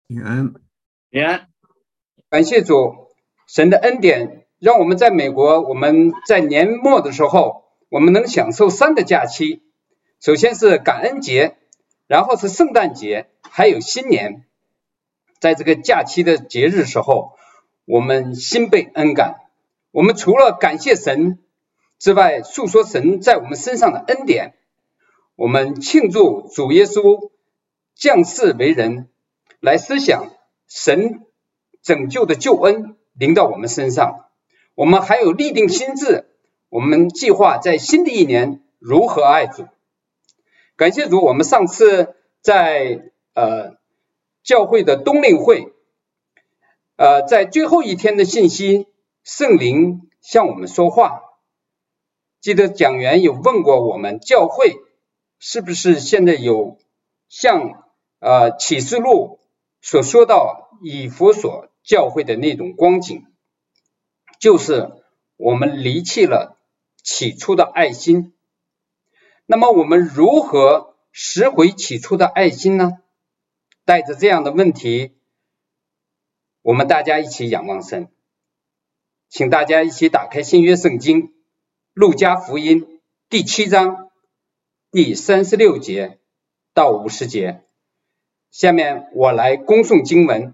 平安， 平安。 感谢主，神的恩典让我们在美国，我们在年末的时候，我们能享受3个假期。首先是感恩节，然后是圣诞节，还有新年。在这个假期的节日时候，我们心被恩感。我们除了感谢神之外，诉说神在我们身上的恩典。我们庆祝主耶稣降世为人，来思想神拯救的救恩临到我们身上。我们还有立定心志，我们计划在新的一年如何爱主。感谢主，我们上次在教会的冬令会，在最后一天的信息，圣灵向我们说话。记得讲员有问过我们，教会是不是现在有像启示录所说到以弗所教会的那种光景，就是我们离弃了起初的爱心。那么我们如何拾回起初的爱心呢？带着这样的问题，我们大家一起仰望神。请大家一起打开新约圣经路加福音第7章第36节到50节。下面我来恭诵经文。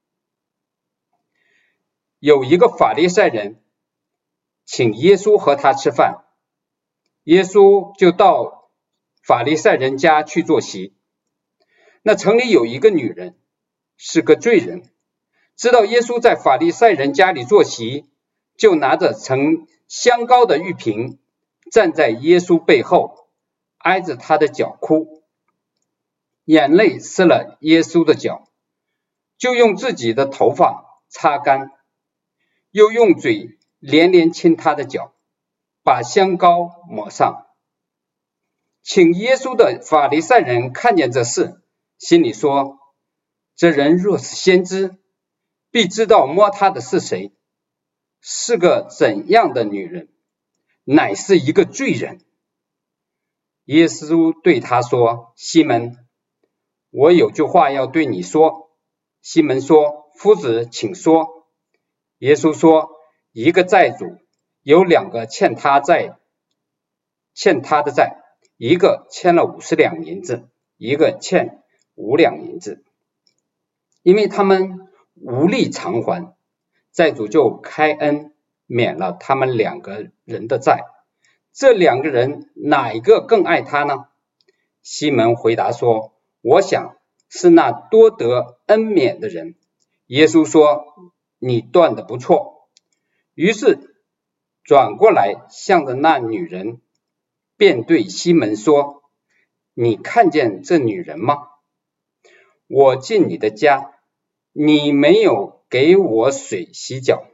有一个法利赛人请耶稣和他吃饭，耶稣就到法利赛人家去坐席。那城里有一个女人，是个罪人，知道耶稣在法利赛人家里坐席，就拿着盛香膏的玉瓶，站在耶稣背后，挨着他的脚哭，眼泪湿了耶稣的脚，就用自己的头发擦干，又用嘴连连亲他的脚，把香膏抹上。请耶稣的法利赛人看见这事，心里说，这人若是先知，必知道摸他的是谁，是个怎样的女人，乃是一个罪人。耶稣对他说，西门，我有句话要对你说。西门说，夫子，请说。耶稣说，一个债主有2个欠他的债，一个欠了50两银子，一个欠5两银子。因为他们无力偿还，债主就开恩免了他们2个人的债。这2个人哪一个更爱他呢？西门回答说，我想是那多得恩免的人。耶稣说，你断得不错。于是转过来向着那女人，便对西门说，你看见这女人吗？我进你的家，你没有给我水洗脚，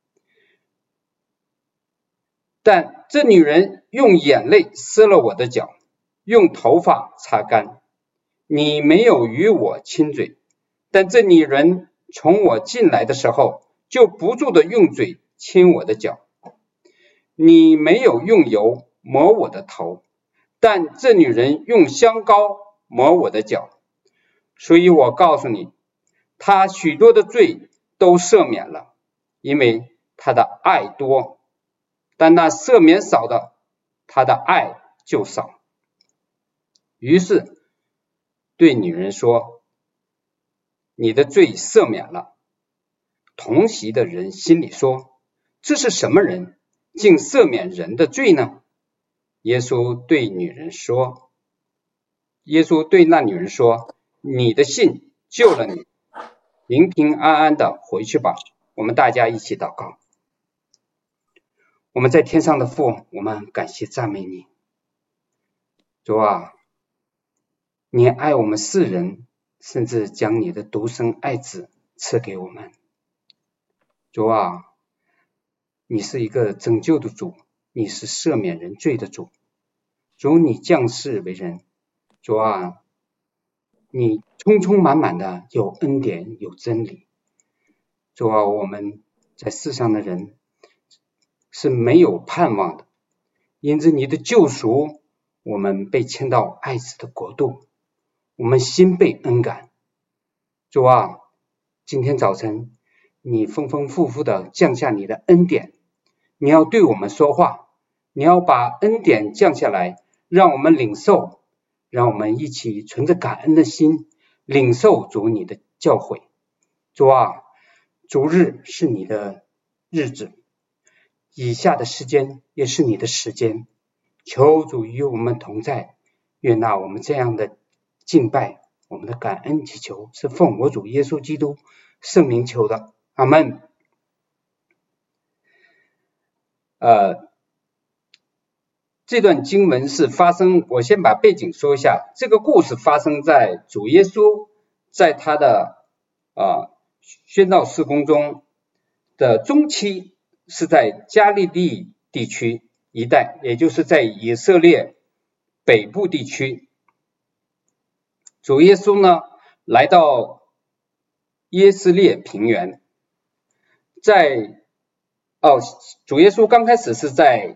但这女人用眼泪湿了我的脚，用头发擦干。你没有与我亲嘴，但这女人从我进来的时候，就不住地用嘴亲我的脚。你没有用油抹我的头，但这女人用香膏抹我的脚。所以我告诉你，她许多的罪都赦免了，因为她的爱多。但那赦免少的，她的爱就少。于是对女人说，你的罪赦免了。同席的人心里说，这是什么人，竟赦免人的罪呢？耶稣对那女人说，你的信救了你，平平安安的回去吧。我们大家一起祷告。我们在天上的父，我们感谢赞美你。主啊，你爱我们世人，甚至将你的独生爱子赐给我们。主啊，你是一个拯救的主，你是赦免人罪的主。主，你降世为人。主啊，你充充满满的有恩典有真理。主啊，我们在世上的人是没有盼望的，因着你的救赎，我们被迁到爱子的国度，我们心被恩感。主啊， 今天早晨你丰丰富富的降下你的恩典，你要对我们说话，你要把恩典降下来，让我们领受，让我们一起存着感恩的心领受主你的教诲。主啊，主日是你的日子，以下的时间也是你的时间，求主与我们同在，悦纳我们这样的敬拜，我们的感恩祈求是奉我主耶稣基督圣名求的，阿们。这段经文是发生，我先把背景说一下，这个故事发生在主耶稣在他的宣道事工中的中期，是在加利利地区一带，也就是在以色列北部地区。主耶稣呢来到耶斯列平原，主耶稣刚开始是在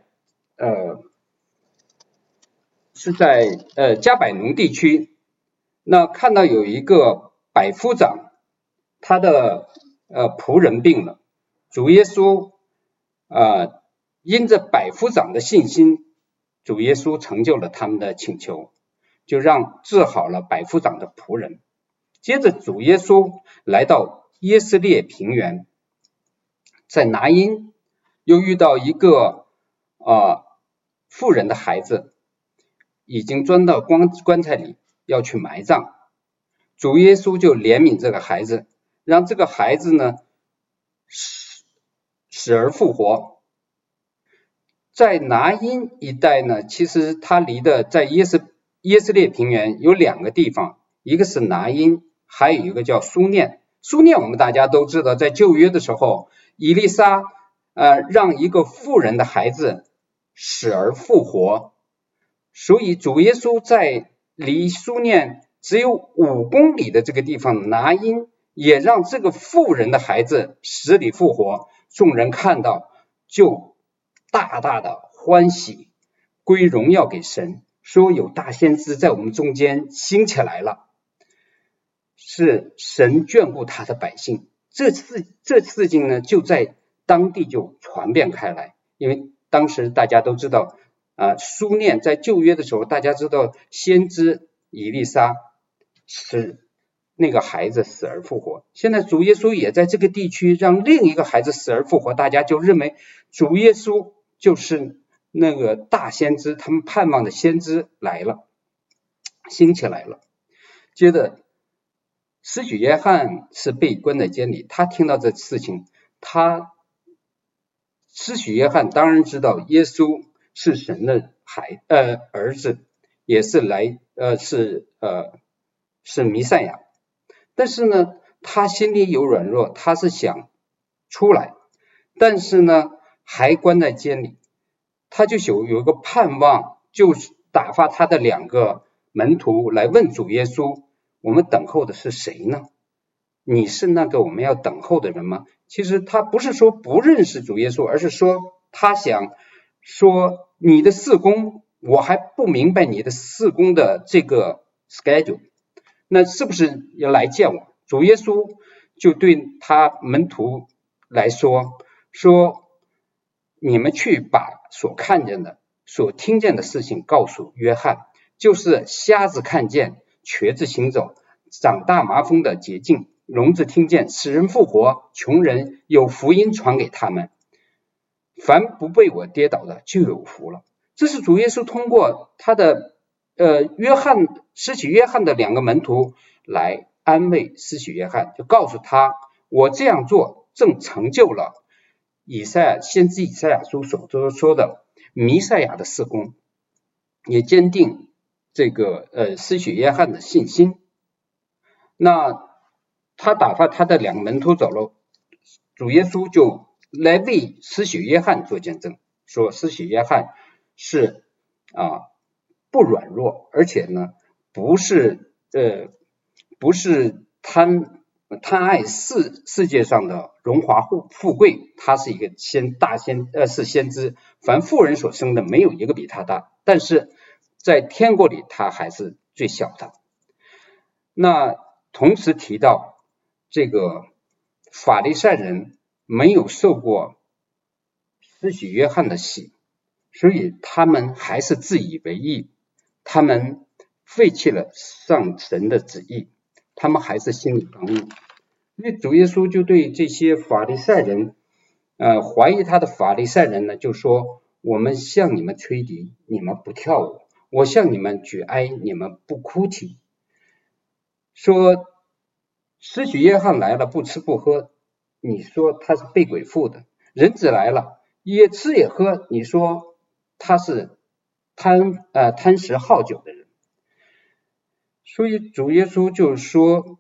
加百农地区，那看到有一个百夫长，他的仆人病了，主耶稣因着百夫长的信心，主耶稣成就了他们的请求，就让治好了百夫长的仆人。接着主耶稣来到耶斯列平原，在拿因又遇到一个妇人的孩子已经钻到棺材里要去埋葬，主耶稣就怜悯这个孩子，让这个孩子呢死而复活。在拿因一带呢，其实它离的在耶斯列平原有两个地方，一个是拿因，还有一个叫苏念。苏念我们大家都知道，在旧约的时候，以利沙让一个妇人的孩子死而复活，所以主耶稣在离苏念只有5公里的这个地方拿因，也让这个妇人的孩子死里复活，众人看到就大大的欢喜，归荣耀给神，说有大先知在我们中间兴起来了，是神眷顾他的百姓。这事情呢就在当地就传遍开来，因为当时大家都知道苏念在旧约的时候，大家知道先知以利沙使那个孩子死而复活，现在主耶稣也在这个地区让另一个孩子死而复活，大家就认为主耶稣就是那个大先知，他们盼望的先知来了，兴起来了。接着施洗约翰是被关在监里，他听到这事情，施洗约翰当然知道耶稣是神的儿子，也是是弥赛亚，但是呢他心里有软弱，他是想出来，但是呢还关在监里，他就有一个盼望，就打发他的2个门徒来问主耶稣，我们等候的是谁呢？你是那个我们要等候的人吗？其实他不是说不认识主耶稣，而是说他想说你的事工，我还不明白你的事工的这个 schedule， 那是不是要来见我？主耶稣就对他门徒来说你们去把所看见的所听见的事情告诉约翰，就是瞎子看见，瘸子行走，长大麻风的洁净，聋子听见，死人复活，穷人有福音传给他们，凡不被我跌倒的就有福了。这是主耶稣通过他的施洗约翰的2个门徒来安慰施洗约翰，就告诉他，我这样做正成就了先知以赛亚书所说的弥赛亚的事工，也坚定这个施洗约翰的信心。那他打发他的2个门徒走了，主耶稣就来为施洗约翰做见证，说施洗约翰是不软弱，而且呢不是贪爱世界上的荣华富贵，他是一个是先知，凡妇人所生的没有一个比他大，但是在天国里他还是最小的。那同时提到这个法利赛人没有受过施洗约翰的洗，所以他们还是自以为义，他们废弃了上神的旨意，他们还是心里刚硬。所以主耶稣就对这些法利赛人怀疑他的法利赛人呢，就说我们向你们吹笛，你们不跳舞，我向你们举哀，你们不哭泣。说施洗约翰来了不吃不喝，你说他是被鬼附的；人子来了也吃也喝，你说他是贪食好酒的人。所以主耶稣就说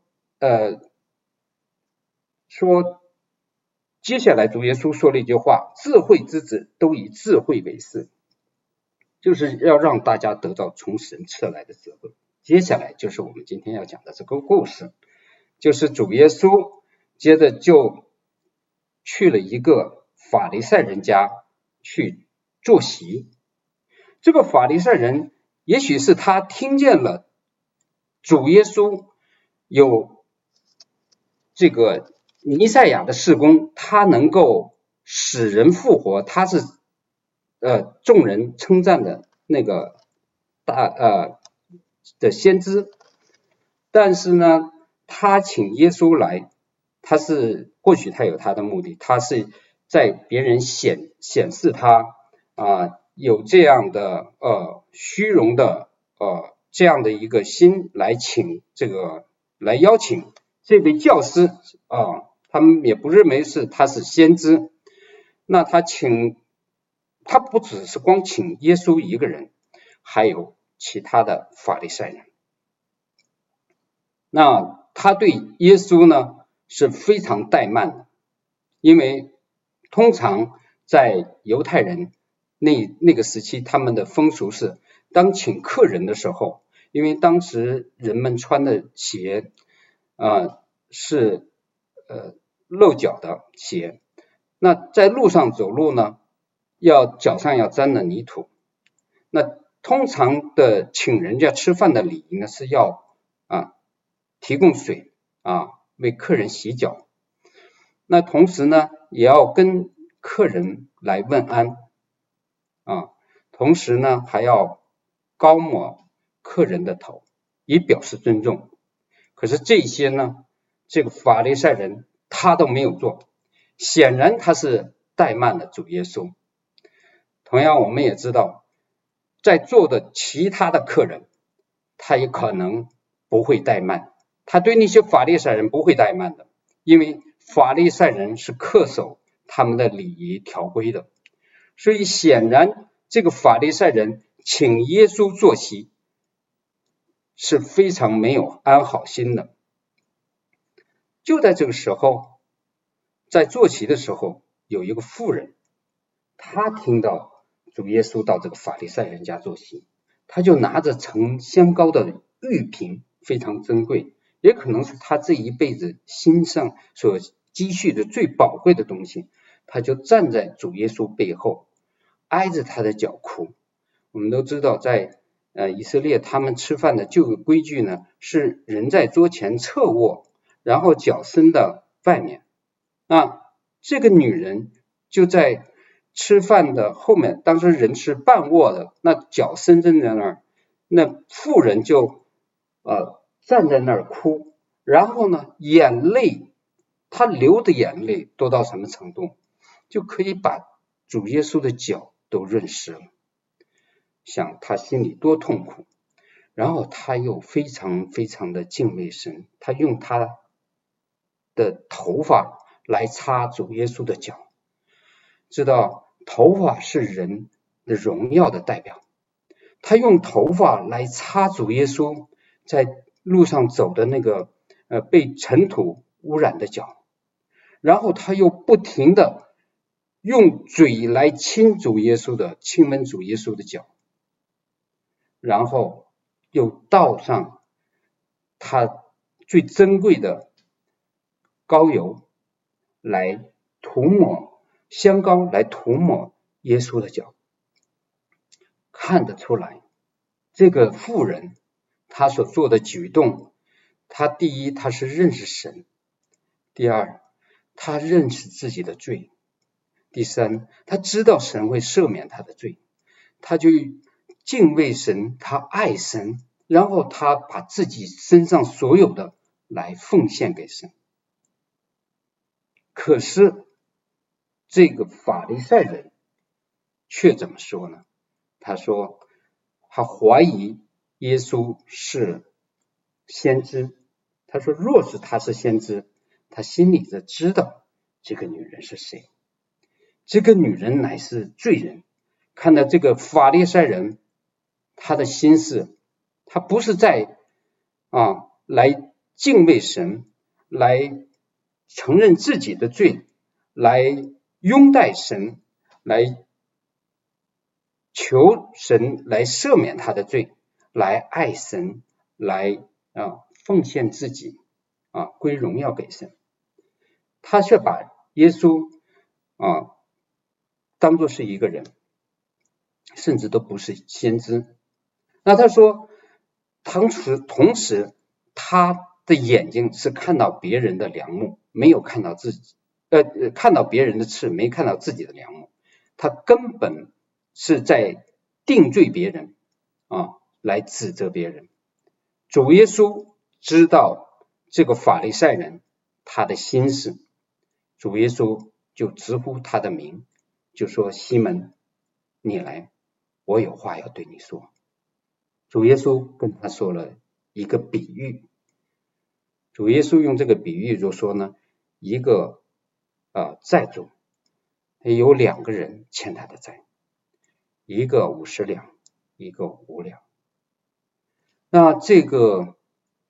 接下来主耶稣说了一句话，智慧之子都以智慧为是，就是要让大家得到从神赐来的智慧。接下来就是我们今天要讲的这个故事，就是主耶稣接着就去了一个法利赛人家去坐席。这个法利赛人也许是他听见了主耶稣有这个弥赛亚的事工，他能够使人复活，他是众人称赞的那个的先知。但是呢，他请耶稣来，或许他有他的目的，他是在别人显示他有这样的虚荣的这样的一个心来邀请这位教师他们也不认为他是先知。那他不只是光请耶稣一个人，还有其他的法利赛人。那他对耶稣呢是非常怠慢的，因为通常在犹太人那个时期，他们的风俗是当请客人的时候，因为当时人们穿的鞋是露脚的鞋，那在路上走路呢，脚上要沾了泥土。那通常的请人家吃饭的礼仪呢，是要提供水为客人洗脚。那同时呢，也要跟客人来问安同时呢，还要高抹客人的头，以表示尊重。可是这些呢，这个法利赛人他都没有做，显然他是怠慢了主耶稣。同样我们也知道，在座的其他的客人，他也可能不会怠慢，他对那些法利赛人不会怠慢的，因为法利赛人是恪守他们的礼仪条规的。所以显然这个法利赛人请耶稣坐席是非常没有安好心的。就在这个时候，在坐席的时候，有一个妇人，她听到主耶稣到这个法利赛人家坐席，她就拿着盛香膏的玉瓶，非常珍贵，也可能是她这一辈子心上所积蓄的最宝贵的东西，她就站在主耶稣背后，挨着他的脚哭。我们都知道在以色列他们吃饭的旧规矩呢，是人在桌前侧卧，然后脚伸到外面。这个女人就在吃饭的后面，当时人是半卧的，那脚伸在那儿，那妇人就站在那儿哭，然后呢眼泪，她流的眼泪多到什么程度，就可以把主耶稣的脚都润湿了。想他心里多痛苦，然后他又非常非常的敬畏神，他用他的头发来擦主耶稣的脚，知道头发是人的荣耀的代表，他用头发来擦主耶稣在路上走的那个被尘土污染的脚，然后他又不停的用嘴来亲吻主耶稣的脚，然后又倒上他最珍贵的膏油来涂抹，香膏来涂抹耶稣的脚。看得出来，这个妇人她所做的举动，她第一，她是认识神；第二， 他认识自己的罪。第三，他知道神会赦免他的罪，他就敬畏神，他爱神，然后他把自己身上所有的来奉献给神。可是这个法利赛人却怎么说呢？他说他怀疑耶稣是先知，他说若是他是先知，他心里就知道这个女人是谁，这个女人乃是罪人。看到这个法利赛人，他的心思，他不是在来敬畏神，来承认自己的罪，来拥戴神，来求神来赦免他的罪，来爱神，来奉献自己归荣耀给神。他却把耶稣当作是一个人，甚至都不是先知。那他说同时他的眼睛是看到别人的梁木，没有看到自己看到别人的刺，没看到自己的梁木。他根本是在定罪别人来指责别人。主耶稣知道这个法利赛人他的心思，主耶稣就直呼他的名，就说西门，你来，我有话要对你说。主耶稣跟他说了一个比喻，主耶稣用这个比喻就说呢，一个债主有2个人欠他的债，一个50两，一个5两。那这个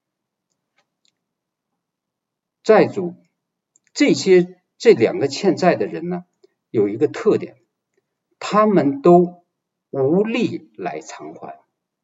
债主这2个欠债的人呢，有一个特点，他们都无力来偿还。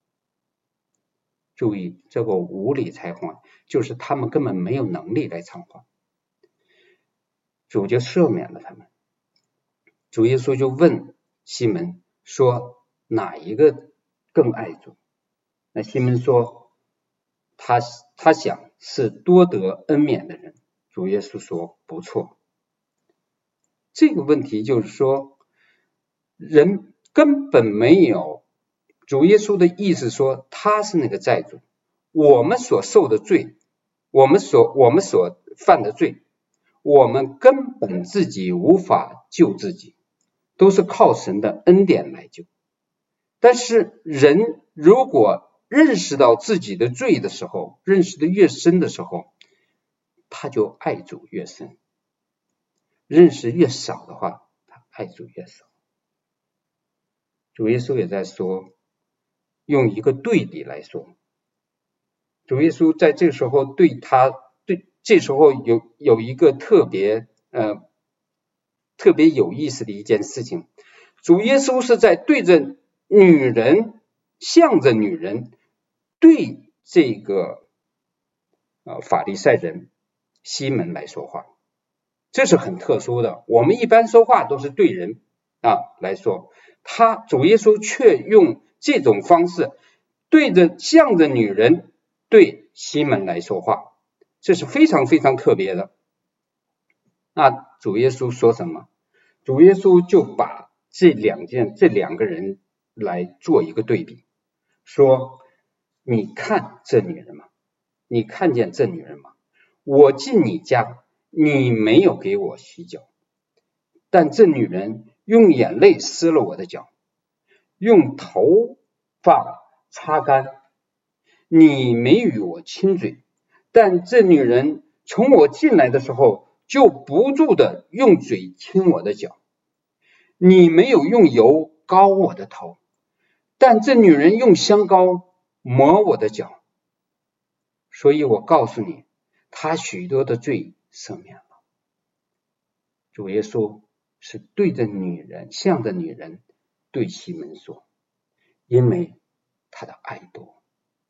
注意，这个无力偿还就是他们根本没有能力来偿还。主就赦免了他们。主耶稣就问西门说，哪一个更爱主？那西门说他想是多得恩免的人。主耶稣说不错。这个问题就是说，人根本没有，主耶稣的意思说他是那个债主，我们所受的罪，我们所犯的罪，我们根本自己无法救自己，都是靠神的恩典来救。但是人如果认识到自己的罪的时候，认识的越深的时候，他就爱主越深。认识越少的话，他爱主越少。主耶稣也在说，用一个对比来说，主耶稣在这个时候这时候有一个特别有意思的一件事情。主耶稣是在对着女人，向着女人，对这个法利赛人西门来说话，这是很特殊的。我们一般说话都是对人来说，主耶稣却用这种方式向着女人对西门来说话，这是非常非常特别的。那主耶稣说什么？主耶稣就把这2个人来做一个对比，说你看这女人吗？你看见这女人吗？我进你家，你没有给我洗脚，但这女人用眼泪湿了我的脚，用头发擦干，你没与我亲嘴，但这女人从我进来的时候就不住的用嘴亲我的脚，你没有用油膏我的头，但这女人用香膏抹我的脚。所以我告诉你，她许多的罪赦免了。主耶稣是对着女人，向着女人对西门说，因为他的爱多。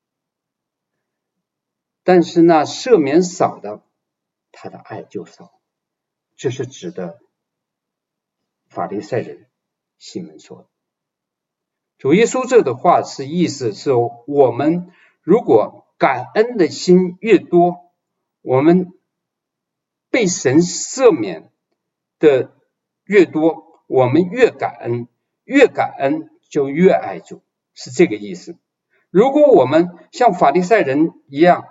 但是那赦免少的，他的爱就少。这是指的法利赛人西门说的。主耶稣这的话是意思是，我们如果感恩的心越多，我们被神赦免的越多，我们越感恩，越感恩就越爱主，是这个意思。如果我们像法利赛人一样，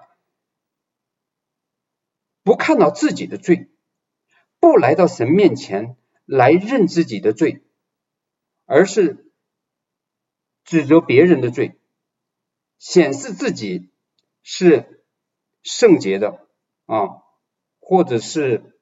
不看到自己的罪，不来到神面前来认自己的罪，而是指责别人的罪，显示自己是圣洁的或者是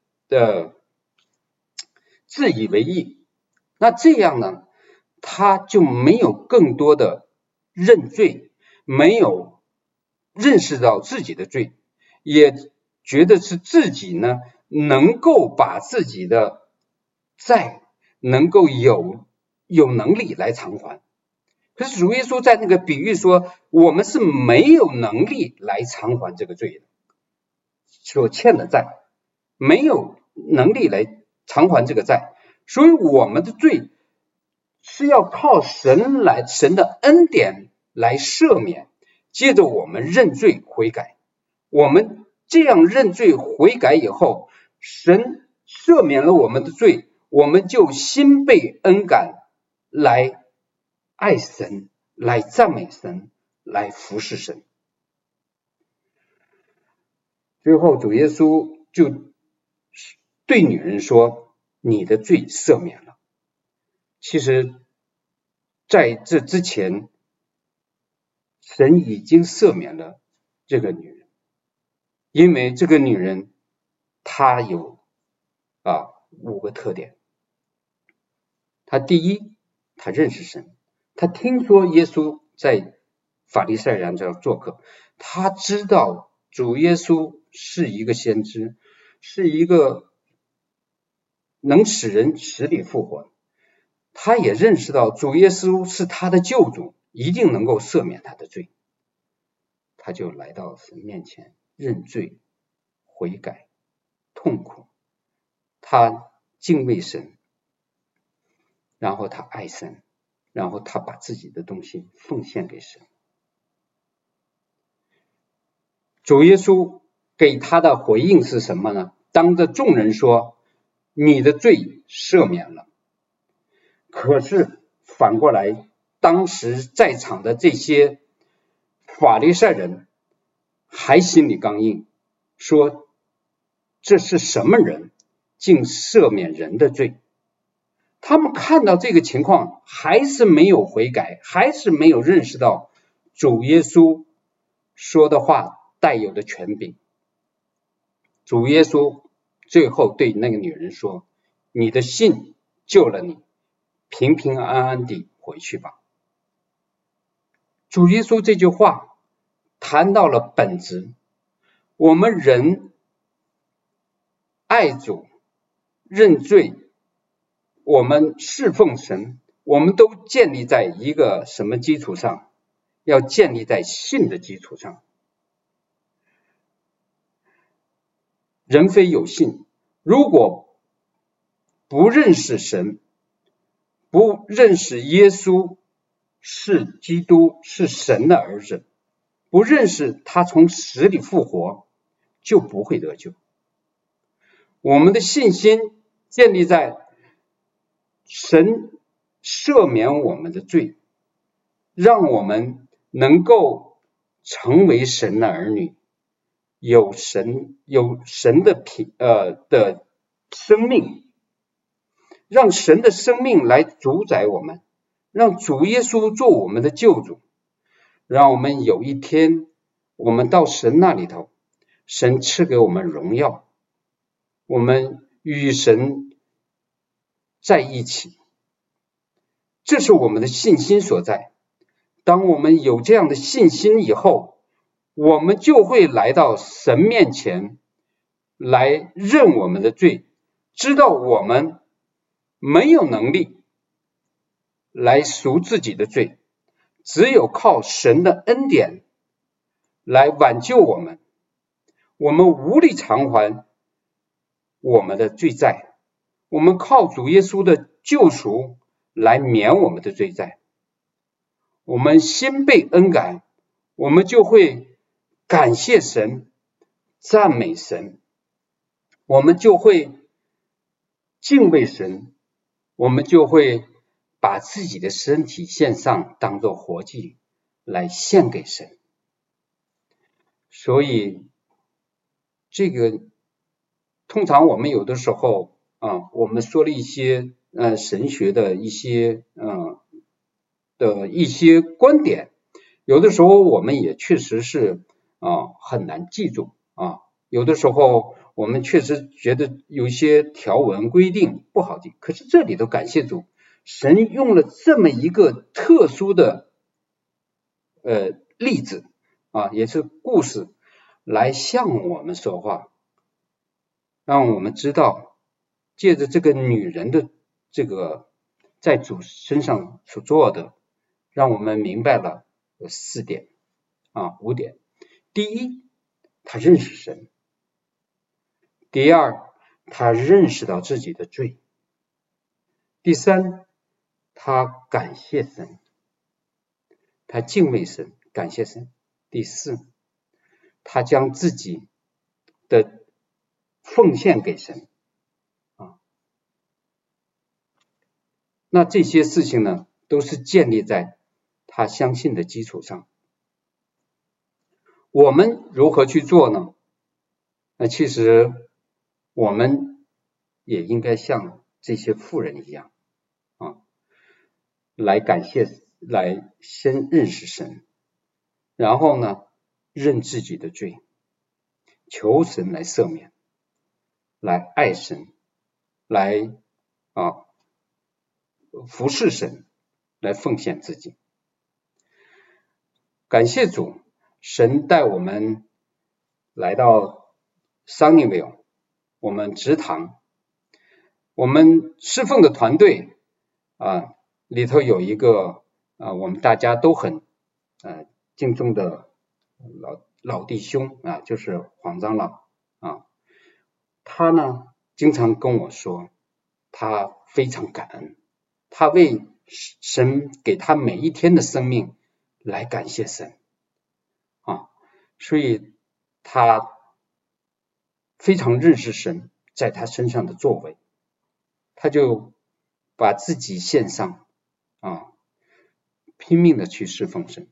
自以为义，那这样呢，他就没有更多的认罪，没有认识到自己的罪，也觉得是自己呢能够把自己的债能够有能力来偿还。可是主耶稣在那个比喻说，我们是没有能力来偿还这个罪的，所欠的债没有能力来偿还这个债，所以我们的罪是要靠神的恩典来赦免，借着我们认罪悔改。我们这样认罪悔改以后，神赦免了我们的罪，我们就心被恩感，来爱神，来赞美神，来服侍神。最后主耶稣就对女人说，你的罪赦免了。其实在这之前，神已经赦免了这个女人，因为这个女人她有5个特点。她第一，她认识神，她听说耶稣在法利赛人这做客，她知道主耶稣是一个先知，是一个能使人死里复活，他也认识到主耶稣是他的救主，一定能够赦免他的罪，他就来到神面前认罪悔改痛苦，他敬畏神，然后他爱神，然后他把自己的东西奉献给神。主耶稣给他的回应是什么呢？当着众人说，你的罪赦免了。可是反过来，当时在场的这些法利赛人还心里刚硬，说这是什么人，竟赦免人的罪。他们看到这个情况，还是没有悔改，还是没有认识到主耶稣说的话带有的权柄。主耶稣最后对那个女人说，你的信救了你，平平安安地回去吧。主耶稣这句话谈到了本质，我们人爱主认罪，我们侍奉神，我们都建立在一个什么基础上？要建立在信的基础上。人非有信，如果不认识神，不认识耶稣是基督，是神的儿子，不认识他从死里复活，就不会得救。我们的信心建立在神赦免我们的罪，让我们能够成为神的儿女，有神的生命，让神的生命来主宰我们，让主耶稣做我们的救主，让我们有一天我们到神那里头，神赐给我们荣耀，我们与神在一起，这是我们的信心所在。当我们有这样的信心以后，我们就会来到神面前来认我们的罪，知道我们没有能力来赎自己的罪，只有靠神的恩典来挽救我们，我们无力偿还我们的罪债，我们靠主耶稣的救赎来免我们的罪债，我们心被恩感，我们就会感谢神赞美神， 我们就会敬畏神，我们就会把自己的身体献上，当作活祭来献给神。所以这个通常我们有的时候我们说了一些神学的一些观点，有的时候我们也确实是很难记住有的时候我们确实觉得有一些条文规定不好记，可是这里头感谢主，神用了这么一个特殊的例子也是故事来向我们说话，让我们知道借着这个女人的这个在主身上所做的，让我们明白了有4点5点。第一，他认识神；第二，他认识到自己的罪；第三，他感谢神，他敬畏神，感谢神；第四，他将自己的奉献给神那这些事情呢，都是建立在他相信的基础上。我们如何去做呢？那其实我们也应该像这些妇人一样来感谢，来先认识神，然后呢认自己的罪，求神来赦免，来爱神，来服侍神，来奉献自己。感谢主，神带我们来到桑尼维尔，我们职堂，我们侍奉的团队里头有一个我们大家都很敬重的老弟兄就是黄长老他呢经常跟我说，他非常感恩，他为神给他每一天的生命来感谢神所以他非常认识神在他身上的作为，他就把自己献上拼命的去侍奉神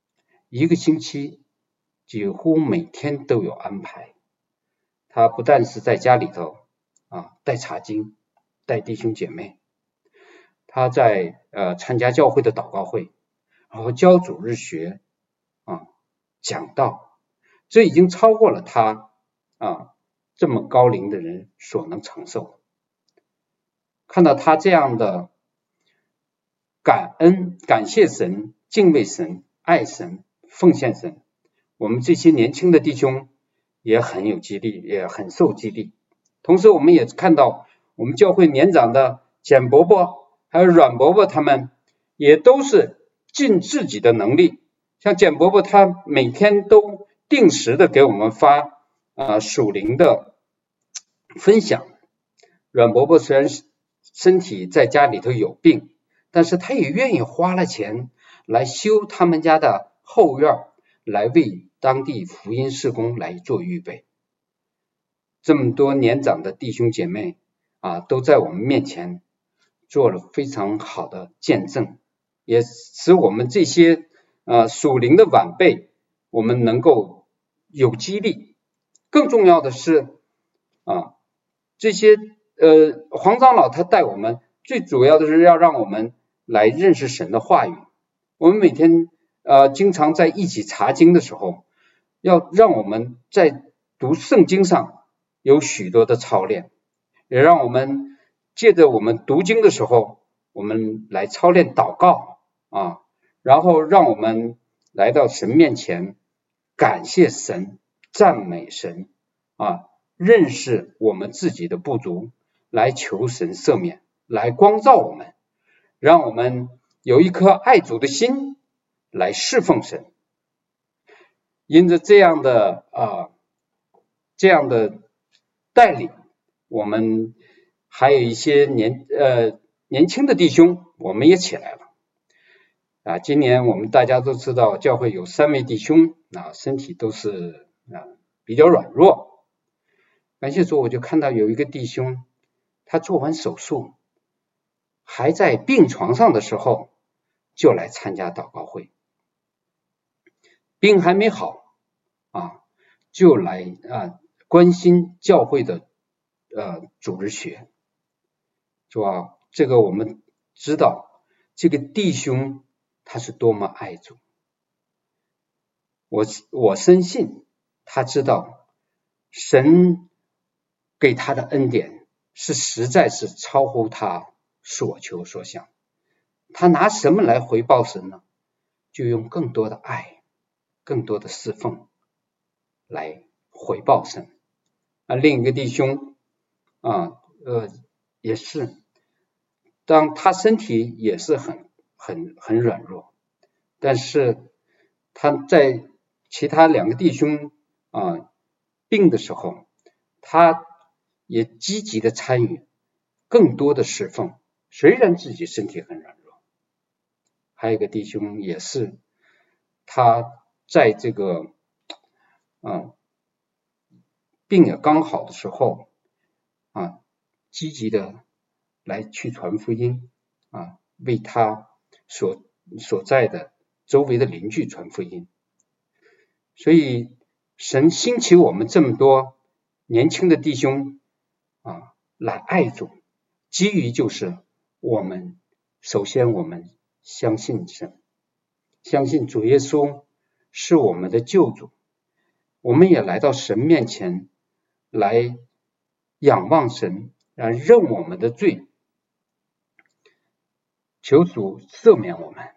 ，1个星期几乎每天都有安排。他不但是在家里头带查经，带弟兄姐妹，他在参加教会的祷告会，然后教主日学讲道，这已经超过了他这么高龄的人所能承受。看到他这样的感恩、感谢神、敬畏神、爱神、奉献神，我们这些年轻的弟兄也很有激励，也很受激励。同时我们也看到我们教会年长的简伯伯还有阮伯伯，他们也都是尽自己的能力，像简伯伯他每天都定时的给我们发属灵的分享。阮伯伯虽然身体在家里头有病，但是他也愿意花了钱来修他们家的后院，来为当地福音事工来做预备。这么多年长的弟兄姐妹都在我们面前做了非常好的见证，也使我们这些属灵的晚辈我们能够有激励。更重要的是这些黄长老他带我们，最主要的是要让我们来认识神的话语。我们每天经常在一起查经的时候，要让我们在读圣经上有许多的操练，也让我们借着我们读经的时候，我们来操练祷告然后让我们来到神面前感谢神、赞美神认识我们自己的不足，来求神赦免，来光照我们，让我们有一颗爱主的心来侍奉神。因着这样的带领，我们还有一些年轻的弟兄，我们也起来了今年我们大家都知道教会有3位弟兄身体都是比较软弱， 感谢主，我就看到有一个弟兄，他做完手术，还在病床上的时候就来参加祷告会，病还没好就来关心教会的主日学，是吧？这个我们知道，这个弟兄他是多么爱主。我深信他知道神给他的恩典是实在是超乎他所求所想，他拿什么来回报神呢？就用更多的爱，更多的侍奉来回报神。另一个弟兄也是，当他身体也是很软弱，但是他在其他两个弟兄病的时候，他也积极的参与更多的侍奉，虽然自己身体很软弱。还有一个弟兄也是，他在这个病也刚好的时候积极的来去传福音为他所在的周围的邻居传福音。所以神兴起我们这么多年轻的弟兄来爱主，基于就是首先我们相信神，相信主耶稣是我们的救主，我们也来到神面前来仰望神，认我们的罪，求主赦免我们，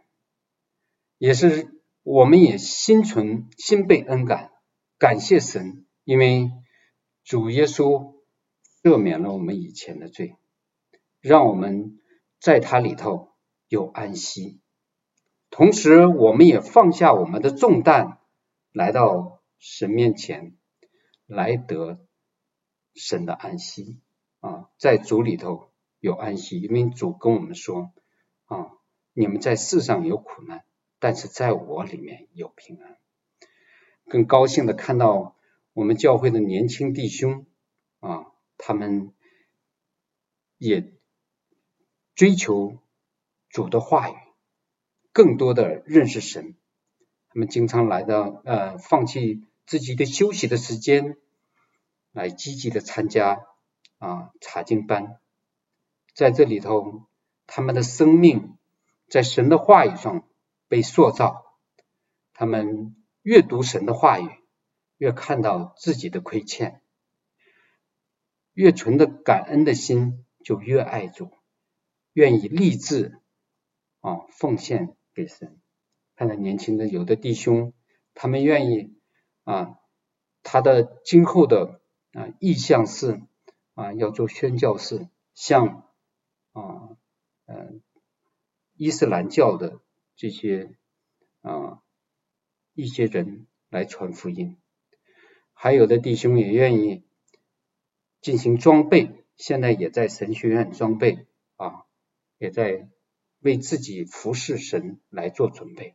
我们也心被恩感，感谢神，因为主耶稣赦免了我们以前的罪，让我们在他里头有安息。同时我们也放下我们的重担，来到神面前，来得神的安息在主里头有安息。因为主跟我们说你们在世上有苦难，但是在我里面有平安。更高兴的看到我们教会的年轻弟兄他们也追求主的话语，更多的认识神。他们经常来到放弃自己的休息的时间，来积极的参加查经班。在这里头，他们的生命在神的话语上被塑造，他们越读神的话语，越看到自己的亏欠，越存着感恩的心，就越爱主，愿意立志奉献给神。看到年轻的有的弟兄，他们愿意他的今后的意向是要做宣教士，向伊斯兰教的这些一些人来传福音。还有的弟兄也愿意进行装备，现在也在神学院装备也在为自己服侍神来做准备。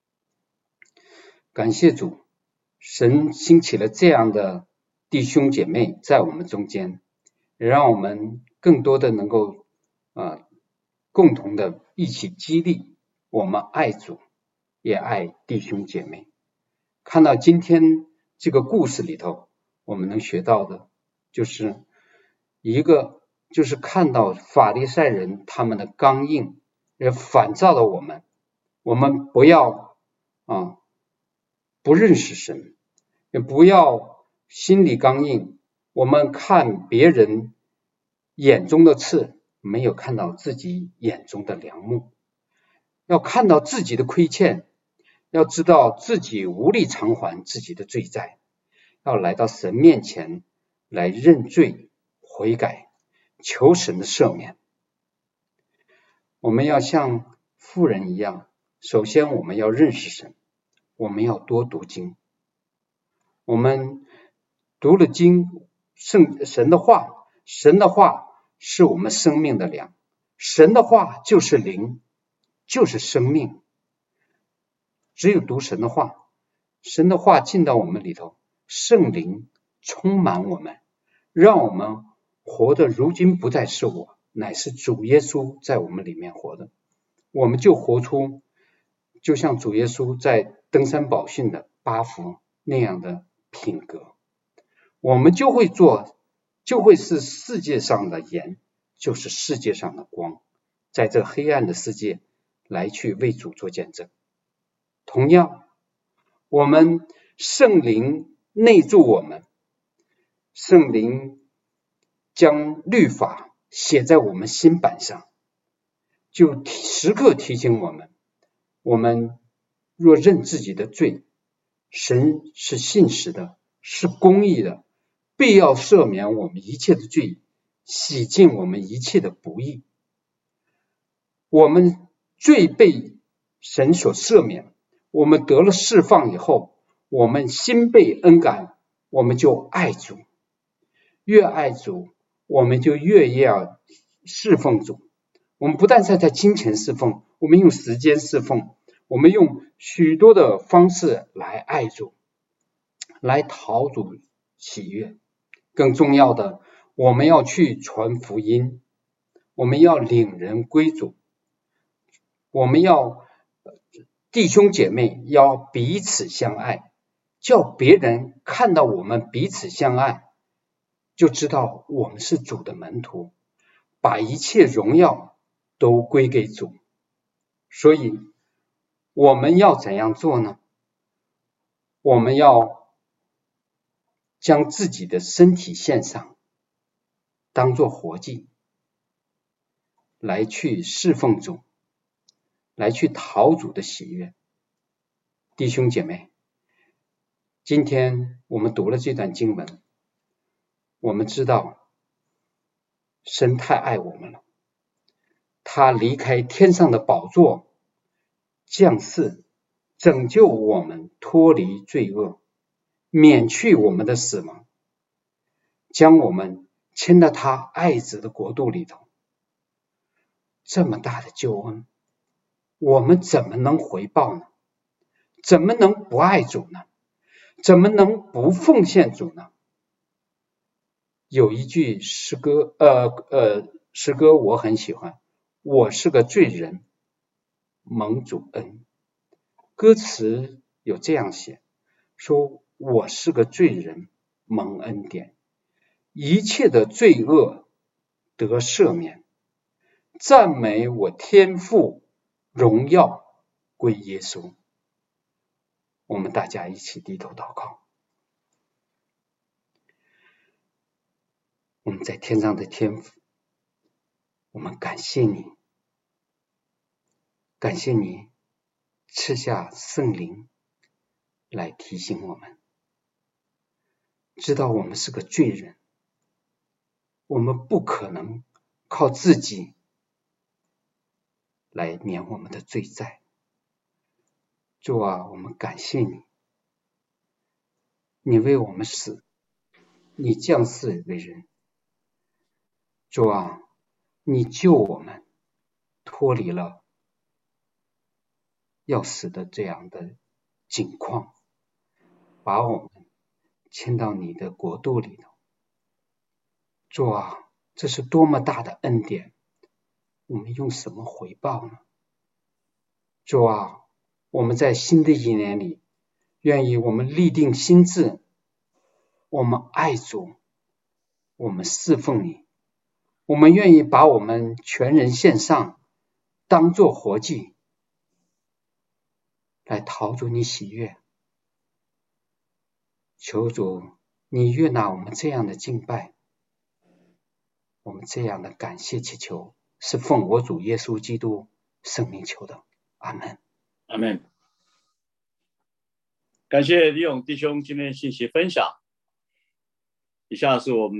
感谢主，神兴起了这样的弟兄姐妹在我们中间，也让我们更多的能够共同的一起激励我们爱主也爱弟兄姐妹。看到今天这个故事里头，我们能学到的就是看到法利赛人他们的刚硬，也反照了我们不要不认识神，也不要心里刚硬，我们看别人眼中的刺，没有看到自己眼中的梁木，要看到自己的亏欠，要知道自己无力偿还自己的罪债，要来到神面前来认罪悔改，求神的赦免。我们要像妇人一样，首先我们要认识神，我们要多读经，我们读了经，神的话是我们生命的粮，神的话就是灵，就是生命。只有读神的话，神的话进到我们里头，圣灵充满我们， 让我们活的如今不再是我，乃是主耶稣在我们里面活的。我们就活出就像主耶稣在登山宝训的8福那样的品格，我们就会是世界上的盐，就是世界上的光，在这黑暗的世界来去为主做见证。同样，我们圣灵内住我们，圣灵将律法写在我们心版上，就时刻提醒我们，我们若认自己的罪，神是信实的，是公义的，必要赦免我们一切的罪，洗净我们一切的不义。我们罪被神所赦免，我们得了释放以后，我们心被恩感，我们就爱主，越爱主，我们就越要侍奉主。我们不但是在金钱侍奉，我们用时间侍奉，我们用许多的方式来爱主，来讨主喜悦。更重要的，我们要去传福音，我们要领人归主，我们要弟兄姐妹要彼此相爱，叫别人看到我们彼此相爱，就知道我们是主的门徒，把一切荣耀都归给主。所以我们要怎样做呢？我们要将自己的身体献上，当作活祭，来去侍奉主，来去讨主的喜悦。弟兄姐妹，今天我们读了这段经文，我们知道神太爱我们了，他离开天上的宝座，降世拯救我们脱离罪恶，免去我们的死亡，将我们迁到他爱子的国度里头。这么大的救恩，我们怎么能回报呢？怎么能不爱主呢？怎么能不奉献主呢？有一句诗歌我很喜欢，我是个罪人，蒙主恩。歌词有这样写，说我是个罪人，蒙恩典，一切的罪恶得赦免，赞美我天父，荣耀归耶稣。我们大家一起低头祷告。我们在天上的天父，我们感谢你，感谢你赐下圣灵来提醒我们，知道我们是个罪人，我们不可能靠自己来免我们的罪债。主啊，我们感谢你，你为我们死，你降世为人。主啊，你救我们脱离了要死的这样的境况，把我们迁到你的国度里头。主啊，这是多么大的恩典，我们用什么回报呢？主啊，我们在新的一年里，愿意我们立定心志，我们爱主，我们侍奉你，我们愿意把我们全人献上，当作活祭，来讨主你喜悦。求主你悦纳我们这样的敬拜，我们这样的感谢祈求，是奉我主耶稣基督圣名求的。阿们。 阿们。感谢李勇弟兄今天的信息分享。以下是我们